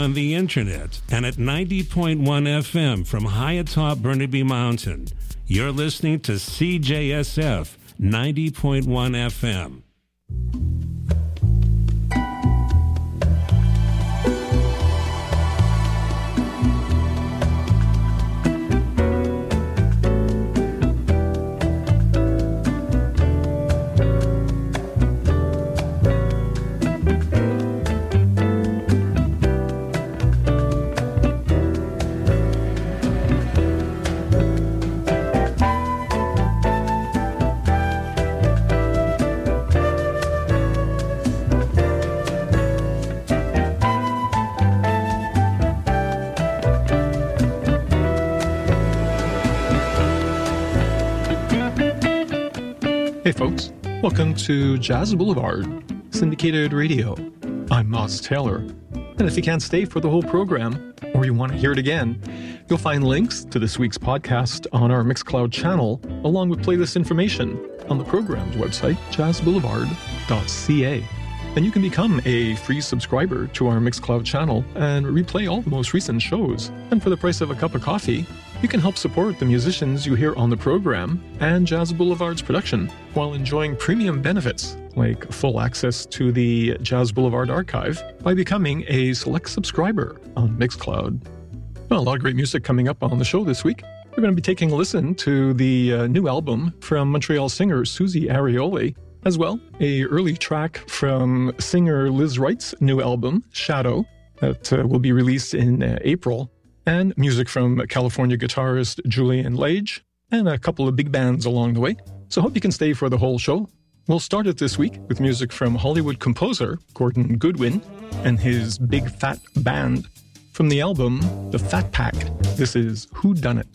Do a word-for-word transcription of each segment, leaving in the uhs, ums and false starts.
on the internet and at ninety point one F M from high atop Burnaby Mountain. You're listening to C J S F ninety point one F M. Hey folks, welcome to Jazz Boulevard, syndicated radio. I'm Moss Taylor, and if you can't stay for the whole program, or you want to hear it again, you'll find links to this week's podcast on our Mixcloud channel, along with playlist information on the program's website, jazz boulevard dot c a. And you can become a free subscriber to our Mixcloud channel and replay all the most recent shows. And for the price of a cup of coffee, you can help support the musicians you hear on the program and Jazz Boulevard's production while enjoying premium benefits like full access to the Jazz Boulevard archive by becoming a select subscriber on Mixcloud. Well, a lot of great music coming up on the show this week. We're going to be taking a listen to the uh, new album from Montreal singer Susie Arioli, as well a early track from singer Liz Wright's new album, Shadow, that uh, will be released in uh, April. And music from California guitarist Julian Lage, and a couple of big bands along the way. So hope you can stay for the whole show. We'll start it this week with music from Hollywood composer Gordon Goodwin and his Big Fat Band from the album The Fat Pack. This is Who Done It?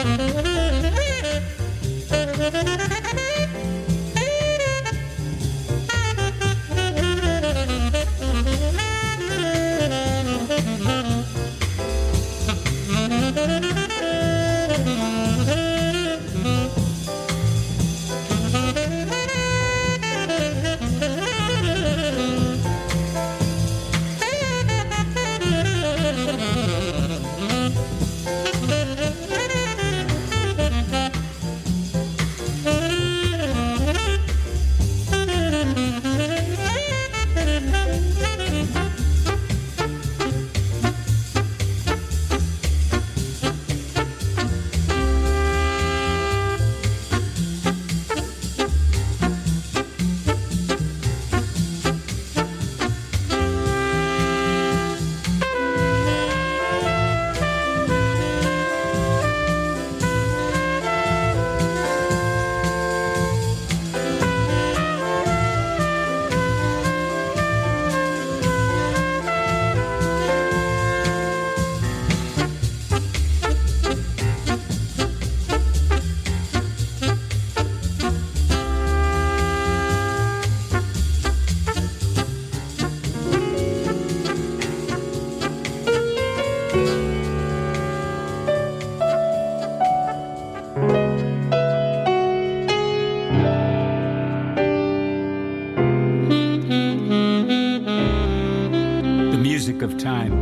Of time.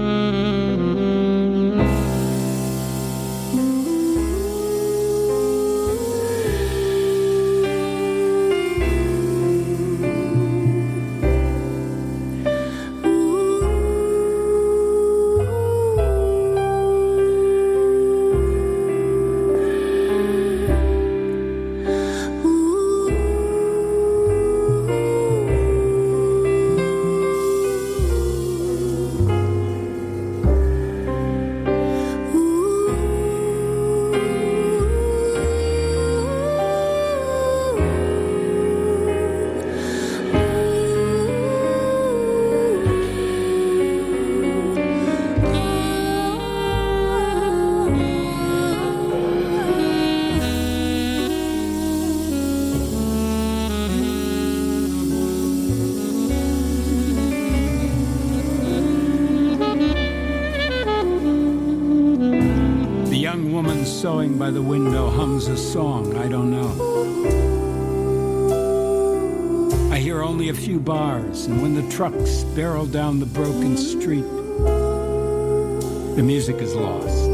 Sewing by the window hums a song I don't know. I hear only a few bars, and when the trucks barrel down the broken street, the music is lost.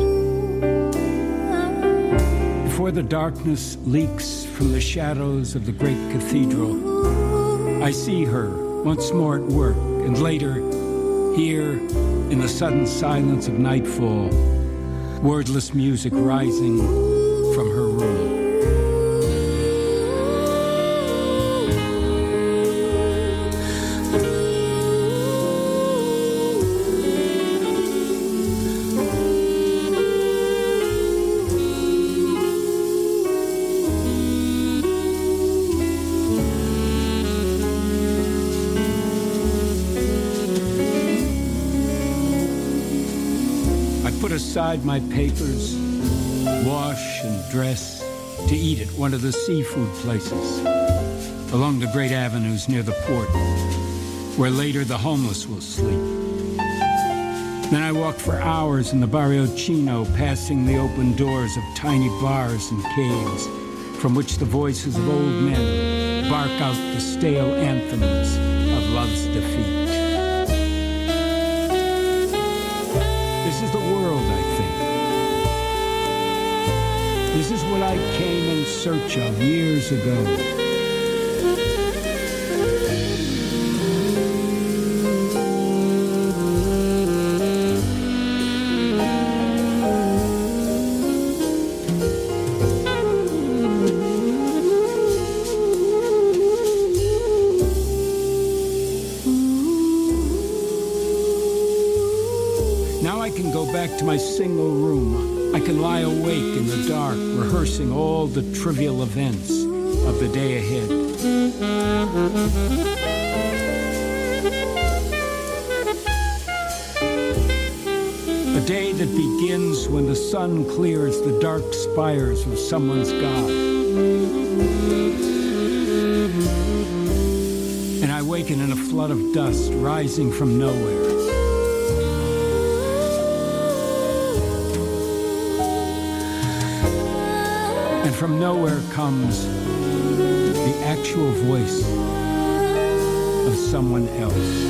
Before the darkness leaks from the shadows of the great cathedral, I see her once more at work, and later, here in the sudden silence of nightfall, wordless music rising from her room. Aside my papers, wash and dress to eat at one of the seafood places along the great avenues near the port, where later the homeless will sleep. Then I walk for hours in the Barrio Chino, passing the open doors of tiny bars and caves, from which the voices of old men bark out the stale anthems of love's defeat. This is the world, I think. This is what I came in search of years ago. Back to my single room. I can lie awake in the dark, rehearsing all the trivial events of the day ahead. A day that begins when the sun clears the dark spires of someone's God. And I waken in a flood of dust rising from nowhere. And from nowhere comes the actual voice of someone else.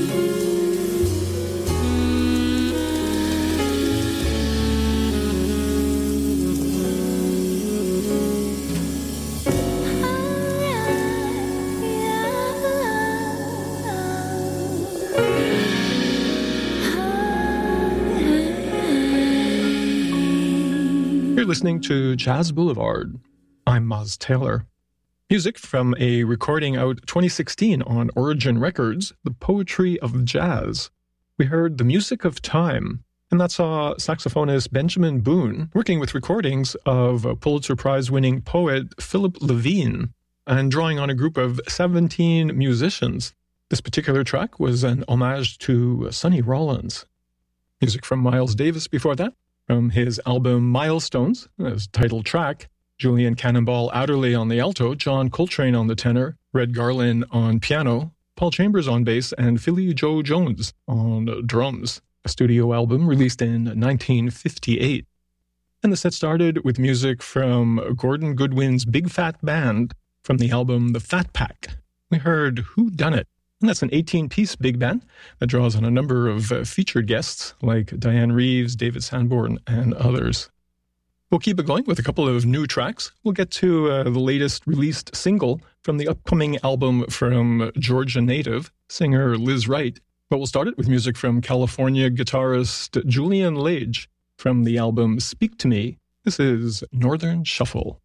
Listening to Jazz Boulevard. I'm Moz Taylor. Music from a recording out twenty sixteen on Origin Records, The Poetry of Jazz. We heard The Music of Time, and that saw saxophonist Benjamin Boone working with recordings of Pulitzer Prize-winning poet Philip Levine and drawing on a group of seventeen musicians. This particular track was an homage to Sonny Rollins. Music from Miles Davis before that. From his album Milestones, his title track, Julian Cannonball Adderley on the alto, John Coltrane on the tenor, Red Garland on piano, Paul Chambers on bass, and Philly Joe Jones on drums. A studio album released in nineteen fifty-eight. And the set started with music from Gordon Goodwin's Big Fat Band from the album The Fat Pack. We heard Who Done It? And that's an eighteen-piece big band that draws on a number of uh, featured guests like Diane Reeves, David Sanborn, and others. We'll keep it going with a couple of new tracks. We'll get to uh, the latest released single from the upcoming album from Georgia native singer Liz Wright. But we'll start it with music from California guitarist Julian Lage from the album Speak to Me. This is Northern Shuffle.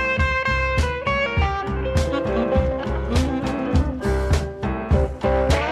Thank you.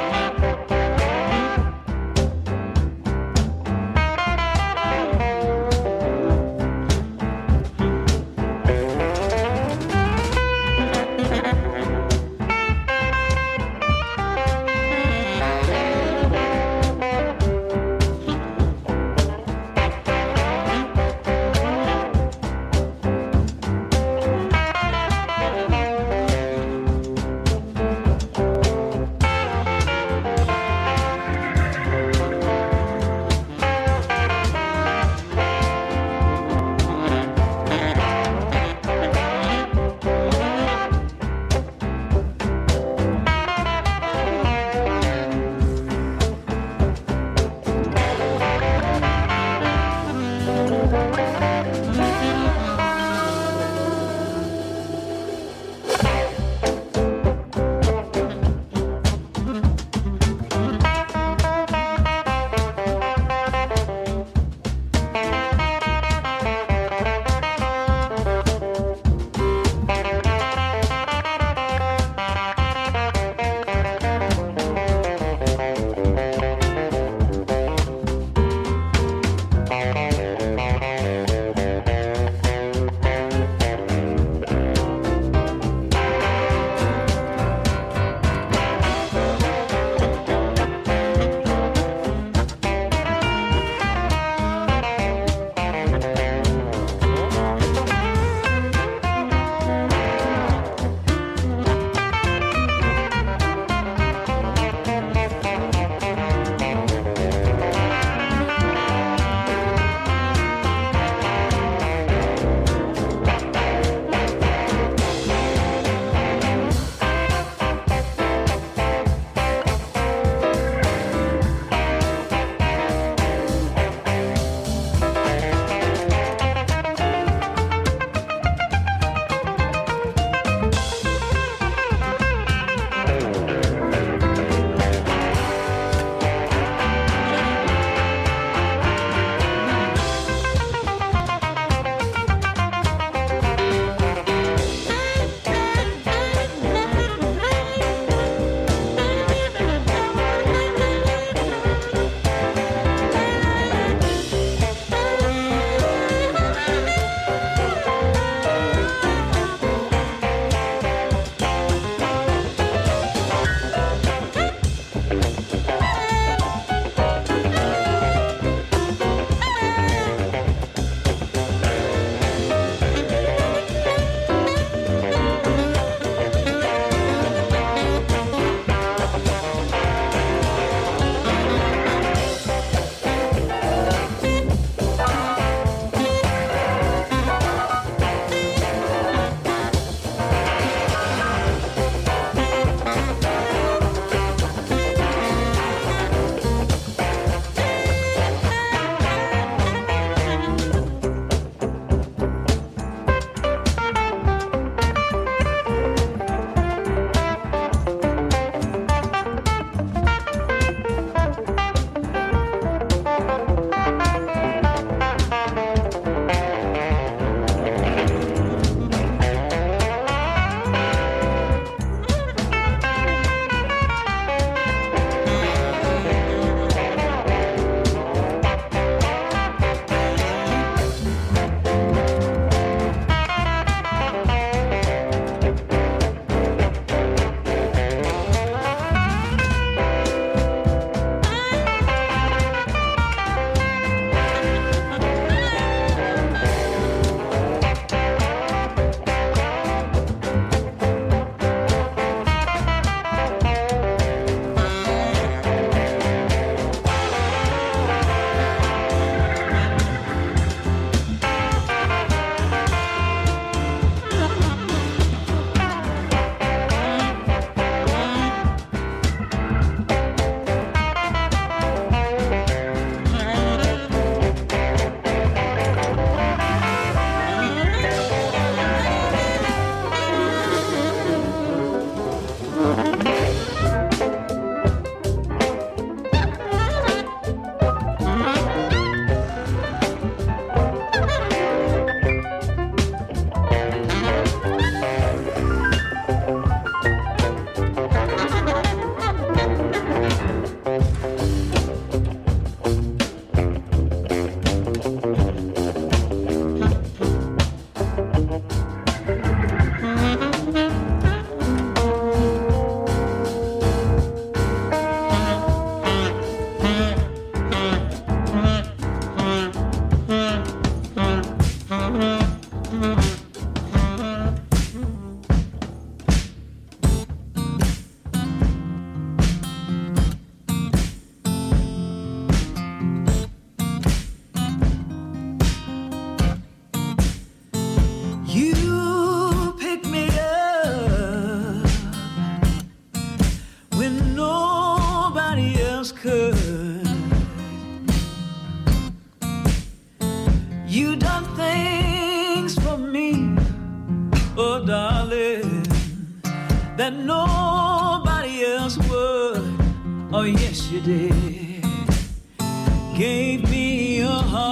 that nobody else would. Oh, yes, you did. Gave me a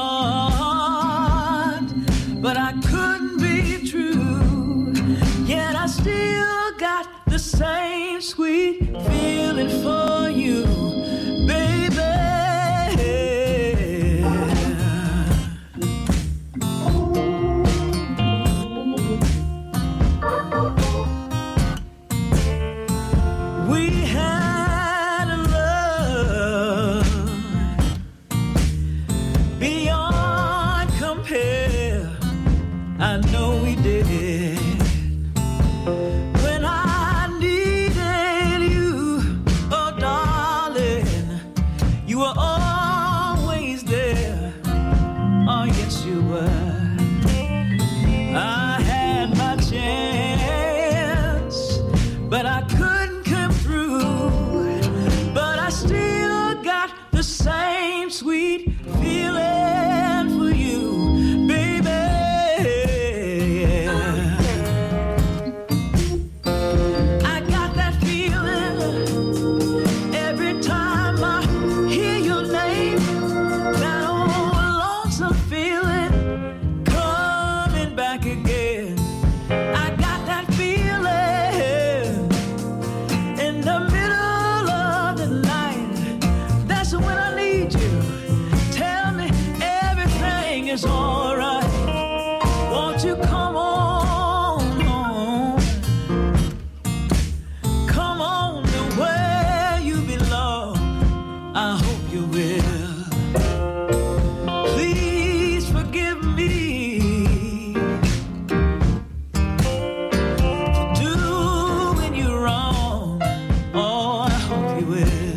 heart, but I couldn't be true. Yet I still got the same sweet feeling for you, baby. We had a love beyond compare. I know we did. When I needed you, oh darling, you were always there. Oh yes, you were. I had my chance, but I couldn't come through. But I still got the same sweet feeling for you, baby. I got that feeling every time I hear your name, that old lonesome feeling coming back again. I got that feeling in the middle of the night. That's when I need you. Tell me everything is all right. Won't you come on home? Come on to where you belong. I hope you will. Please forgive me for doing you wrong. Oh, I hope you will.